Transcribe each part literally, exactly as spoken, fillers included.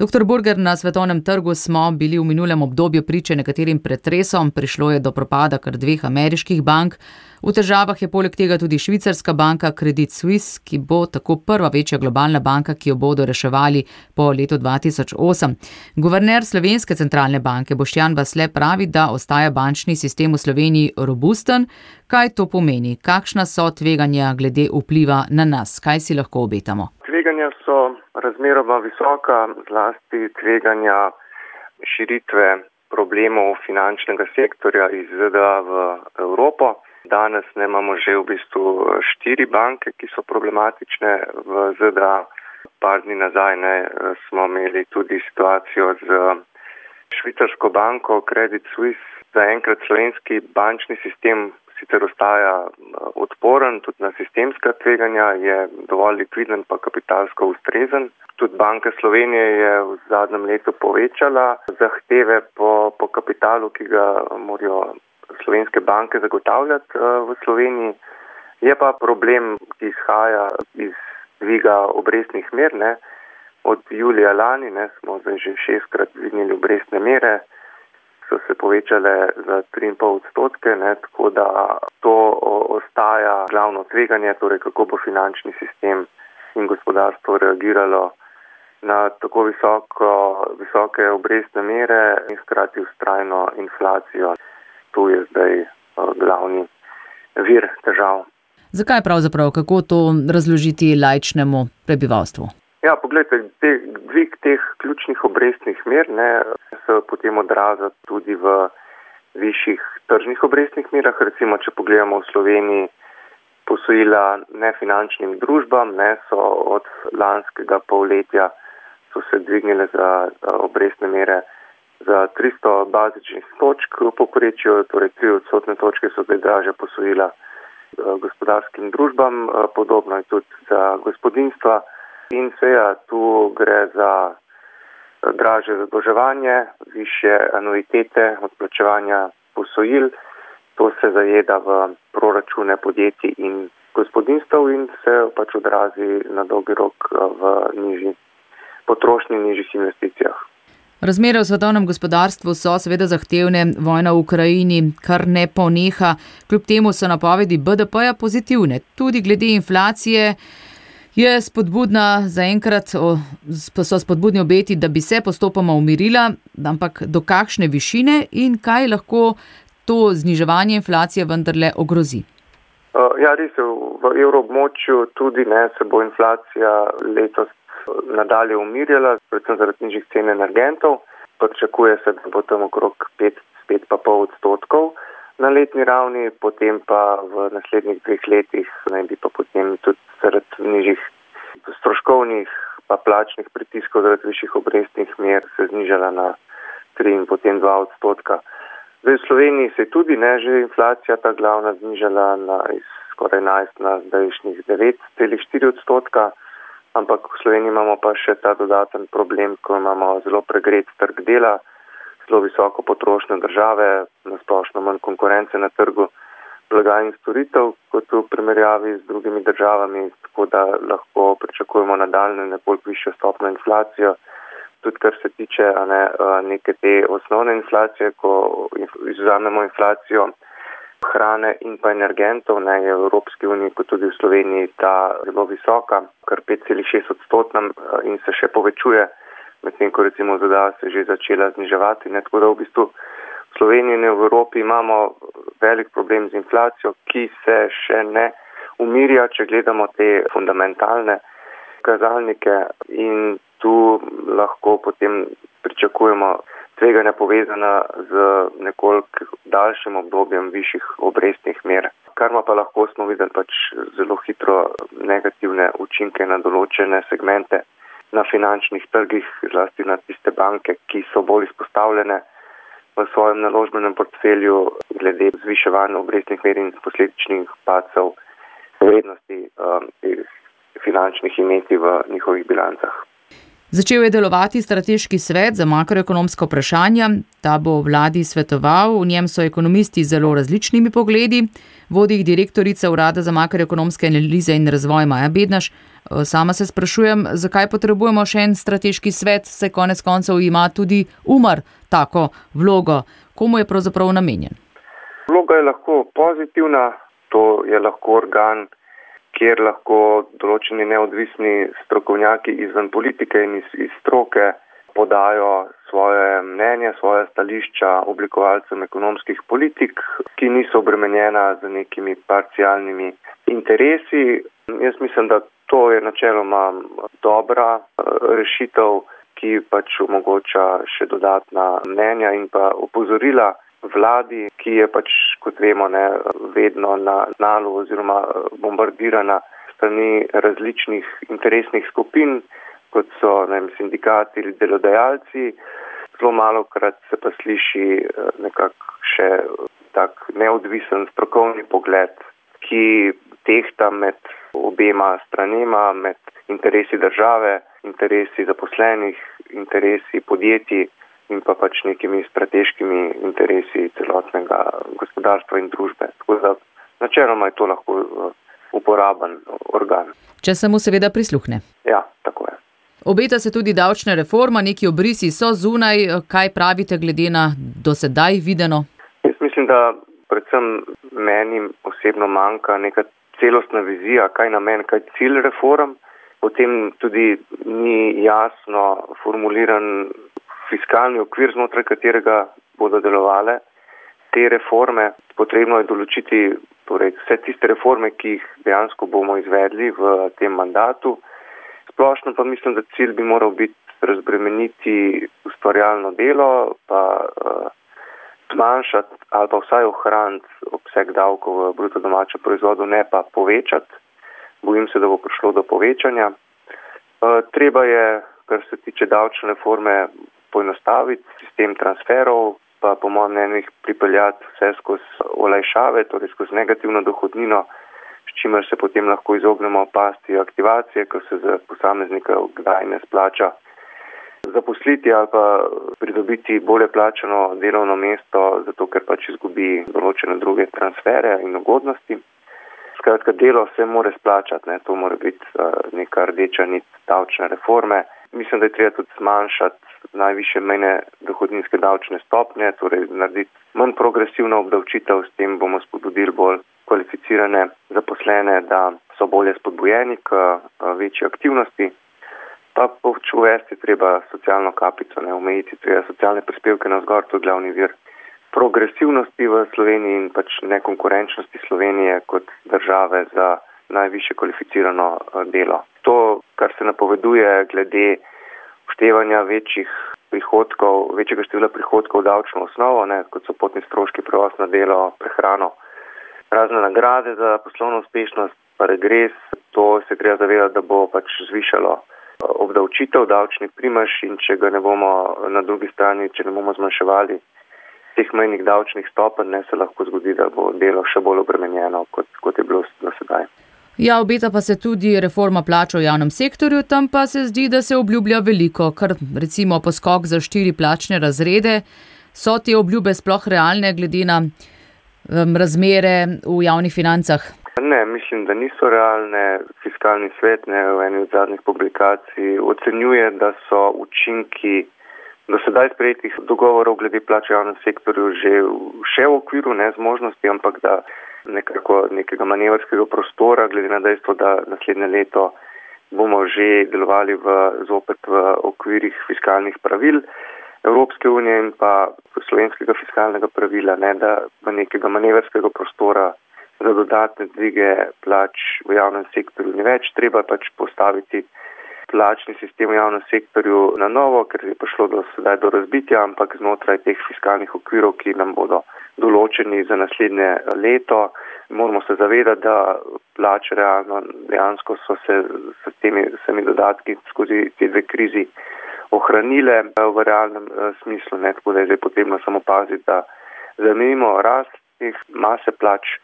doktor Burger, na svetovnem trgu smo bili v minulem obdobju priče nekaterim pretresom, prišlo je do propada kar dveh ameriških bank. V težavah je poleg tega tudi švicarska banka Credit Suisse, ki bo tako prva večja globalna banka, ki jo bodo reševali po letu dva tisoč osem. Guverner Slovenske centralne banke Boštjan Vasle pravi, da ostaja bančni sistem v Sloveniji robusten. Kaj to pomeni? Kakšna so tveganja glede vpliva na nas? Kaj si lahko obetamo? Tveganja so razmeroma visoka, zlasti tveganja širitve problemov finančnega sektorja iz Z D A v Evropo. Danes ne imamo že v bistvu štiri banke, ki so problematične v Z D A. Par dni nazaj ne, smo imeli tudi situacijo z švicarsko banko Credit Suisse. Zaenkrat slovenski bančni sistem sicer ostaja odporen, tudi na sistemska tveganja, je dovolj likviden pa kapitalsko ustrezen. Tudi Banka Slovenije je v zadnjem letu povečala zahteve po, po kapitalu, ki ga morajo slovenske banke zagotavljati v Sloveniji. Je pa problem, ki izhaja iz dviga obrestnih mer. Ne. Od julija lani ne, smo zdaj že šestkrat dvignili obrestne mere, so se povečale za tri in pol odstotke, ne, tako da to ostaja glavno tveganje, torej kako bo finančni sistem in gospodarstvo reagiralo na tako visoko, visoke obrestne mere in hkrati vztrajno inflacijo. Tu je zdaj glavni vir težav. Zakaj pravzaprav? Kako to razložiti laičnemu prebivalstvu? Ja, pogledajte, te, dvig teh ključnih obrestnih mer ne, se potem odraža tudi v višjih tržnih obrestnih merah. Recimo, če pogledamo v Sloveniji posojila nefinančnim družbam, ne, so od lanskega polletja so se dvignile za obrestne mere za tristo bazičnih točk v povprečju, torej tri odstotne točke so zdaj dražja posojila gospodarskim družbam, podobno je tudi za gospodinjstva. In seveda tu gre za dražje zadolževanje, višje anuitete odplačevanja posojil. To se zajeda v proračune podjetij in gospodinjstev in se pač odrazi na dolgi rok v nižji potrošnji, nižjih investicijah. Razmere v svetovnem gospodarstvu so seveda zahtevne, vojna v Ukrajini kar ne poneha, kljub temu so napovedi B D P-ja pozitivne. Tudi glede inflacije je spodbudna, zaenkrat so spodbudni obeti, da bi se postopoma umirila, ampak do kakšne višine in kaj lahko to zniževanje inflacije vendarle ogrozi? Ja, res je, v evroobmočju tudi ne, se bo inflacija letos nadalje umirjala, predvsem zaradi nižjih cen energentov. Pričakuje se, da bo tam okrog pet, pet pa pol odstotkov na letni ravni, potem pa v naslednjih dveh letih naj bi pa potem tudi zaradi nižjih stroškovnih pa plačnih pritiskov zaradi višjih obrestnih mer se znižala na tri in potem dva odstotka. Zdaj v Sloveniji se je tudi ne že inflacija ta glavna znižala na iz skoraj enajst na zdajšnjih devet celih štiri odstotka. Ampak v Sloveniji imamo pa še ta dodaten problem, ko imamo zelo pregret trg dela, zelo visoko potrošnjo države, nasplošno manj konkurence na trgu blaga in storitev, kot v primerjavi z drugimi državami, tako da lahko pričakujemo nadaljne nekoliko višjo stopno inflacijo. Tudi kar se tiče a ne, neke te osnovne inflacije, ko izvzamemo inflacijo hrane in pa energentov, ne, je v Evropski uniji kot tudi v Sloveniji ta zelo visoka, kar pet celih šest odstotna in se še povečuje, medtem ko recimo Z D A se že začela zniževati. Ne, tako da v bistvu v Sloveniji in v Evropi imamo velik problem z inflacijo, ki se še ne umirja, če gledamo te fundamentalne kazalnike in tu lahko potem pričakujemo tveganja povezana z nekoliko daljšim obdobjem višjih obrestnih mer. Kar ima pa lahko smo videli pač zelo hitro negativne učinke na določene segmente na finančnih trgih, zlasti na tiste banke, ki so bolj izpostavljene v svojem naložbenem portfelju glede zviševanja obrestnih mer in posledičnih padcev vrednosti um, finančnih imetij v njihovih bilancah. Začel je delovati strateški svet za makroekonomska vprašanja. Ta bo vladi svetoval, v njem so ekonomisti z zelo različnimi pogledi. vodi jih direktorica Urada za makroekonomske analize in razvoj Maja Bednaš. Sama se sprašujem, zakaj potrebujemo še en strateški svet, saj konec koncev ima tudi Umar tako vlogo. Komu je pravzaprav namenjen? Vloga je lahko pozitivna, to je lahko organ, kjer lahko določeni neodvisni strokovnjaki izven politike in iz, iz stroke podajo svoje mnenje, svoje stališča oblikovalcem ekonomskih politik, ki niso obremenjena z nekimi parcialnimi interesi. Jaz mislim, da to je načeloma dobra rešitev, ki pač omogoča še dodatna mnenja in pa opozorila vladi, ki je pač, kot vemo, ne, vedno na znalu oziroma bombardirana strani različnih interesnih skupin, kot so, ne vem, sindikati ali delodajalci. Zelo malokrat se pa sliši nekako še tak neodvisen strokovni pogled, ki tehta med obema stranema, med interesi države, interesi zaposlenih, interesi podjetij in pa pač nekimi strateškimi interesi celotnega gospodarstva in družbe. Tako da načeloma je to lahko uporaben organ. Če se mu seveda prisluhne. Ja, tako je. Obeta se tudi davčna reforma, neki obrisi so zunaj. Kaj pravite glede na do sedaj videno? Jaz mislim, da predvsem meni osebno manjka neka celostna vizija, kaj namen, kaj cilj reform. Potem tudi ni jasno formuliran fiskalni okvir, znotraj katerega bodo delovale te reforme. Potrebno je določiti torej, vse tiste reforme, ki jih dejansko bomo izvedli v tem mandatu. Splošno pa mislim, da cilj bi moral biti razbremeniti ustvarjalno delo, pa uh, zmanjšati ali pa vsaj ohraniti obseg davkov v bruto domačem proizvodu, ne pa povečati. Bojim se, da bo prišlo do povečanja. Uh, treba je, kar se tiče davčne reforme, poenostaviti sistem transferov, pa po mojem mnenju pripeljati vse skozi olajšave, torej skozi negativno dohodnino, s čimer se potem lahko izognemo pasti aktivacije, ko se za posameznika kdaj ne splača zaposliti ali pa pridobiti bolje plačano delovno mesto, zato ker pač izgubi določene druge transfere in ugodnosti. Skratka, delo se mora splačati, ne? To mora biti uh, neka rdeča nit davčne reforme. Mislim, da je treba tudi zmanjšati najvišje mejne dohodninske davčne stopnje, torej narediti manj progresivno obdavčitev, s tem bomo spodbudili bolj kvalificirane zaposlene, da so bolje spodbujeni k večji aktivnosti. Pa pač uvesti treba socialno kapico, ne, omejiti treba socialne prispevke navzgor, to je glavni vir progresivnosti v Sloveniji in pač nekonkurenčnosti Slovenije kot države za najvišje kvalificirano delo. To, kar se napoveduje glede vštevanja večjih prihodkov, večjega števila prihodkov v davčno osnovo, ne, kot so potni stroški, prevoz na delo, prehrano, razne nagrade za poslovno uspešnost, pa regres, to se treba zavedati, da bo pač zvišalo obdavčitev, davčni primež in če ga ne bomo na drugi strani, če ne bomo zmanjševali teh mejnih davčnih stopenj, ne, se lahko zgodi, da bo delo še bolj obremenjeno, kot, kot je bilo do sedaj. Ja, obeta pa se tudi reforma plač v javnem sektorju, tam pa se zdi, da se obljublja veliko, kar recimo poskok za štiri plačne razrede. So te obljube sploh realne glede na um, razmere v javnih financah? Ne, mislim, da niso realne. Fiskalni svet, ne, v eni od zadnjih publikacij ocenjuje, da so učinki do sedaj sprejetih dogovorov glede plač v javnem sektorju že še v okviru nezmožnosti, ampak da nekako nekega manevrskega prostora, glede na dejstvo, da naslednje leto bomo že delovali v, zopet v okvirih fiskalnih pravil Evropske unije in pa slovenskega fiskalnega pravila, ne, da nekega manevrskega prostora za dodatne dvige plač v javnem sektorju ni več. Treba pač postaviti plačni sistem v javnem sektorju na novo, ker je prišlo do sedaj do razbitja, ampak znotraj teh fiskalnih okvirov, ki nam bodo določeni za naslednje leto. Moramo se zavedati, da plače realno, dejansko so se s temi vsemi dodatki skozi te dve krizi ohranile v realnem smislu, ne, tako da je zdaj potrebno samo paziti, da zamejimo rast teh mase plač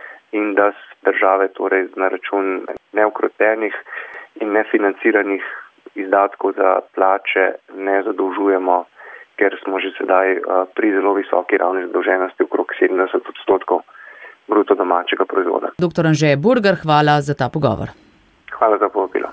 in da države torej na račun neukrotenih in nefinanciranih izdatkov za plače ne zadolžujemo, ker smo že sedaj pri zelo visoki ravni zadolženosti, okrog sedemdeset odstotkov bruto domačega proizvoda. doktor Anže Burgar, hvala za ta pogovor. Hvala za povabilo.